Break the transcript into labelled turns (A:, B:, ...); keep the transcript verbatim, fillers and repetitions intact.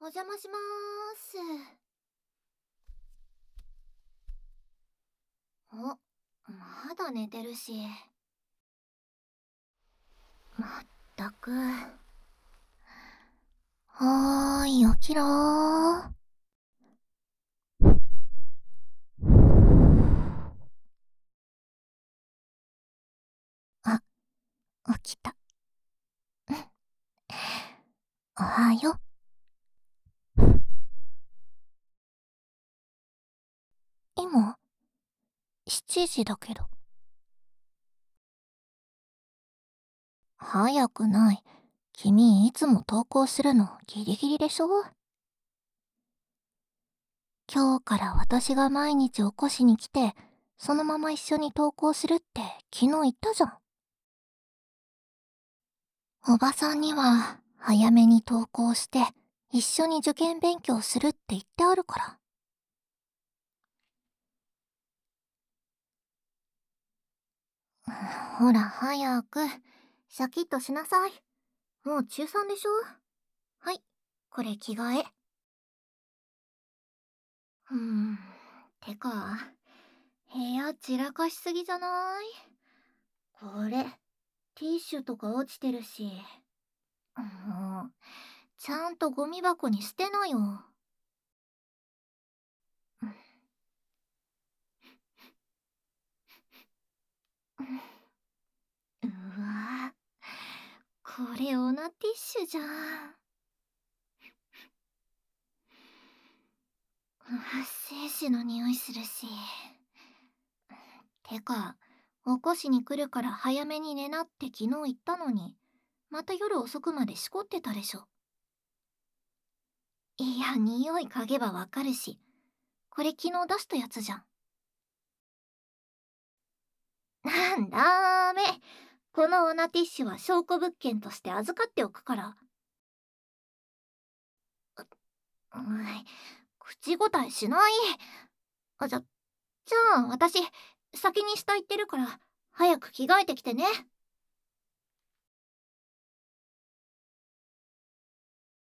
A: お邪魔しまーす。お、まだ寝てるし。まったく。はーい、起きろー。あ、起きた。おはよ。今、しちじだけど。早くない。君いつも投稿するのギリギリでしょ？今日から私が毎日起こしに来て、そのまま一緒に投稿するって昨日言ったじゃん。おばさんには早めに投稿して一緒に受験勉強するって言ってあるから。ほら早くシャキッとしなさい。もう中さんでしょ。はい、これ着替え。うーん、てか部屋散らかしすぎじゃない？これティッシュとか落ちてるし。もうちゃんとゴミ箱に捨てなよ。うわ、これオナティッシュじゃん。精子の匂いするし。てか起こしに来るから早めに寝なって昨日言ったのに、また夜遅くまでしこってたでしょ。いや、匂い嗅げばわかるし、これ昨日出したやつじゃん。なんだーめ、このオナティッシュは証拠物件として預かっておくから。う、うん、口答えしない。あ、じゃ、じゃあ私先に下行ってるから早く着替えてきてね。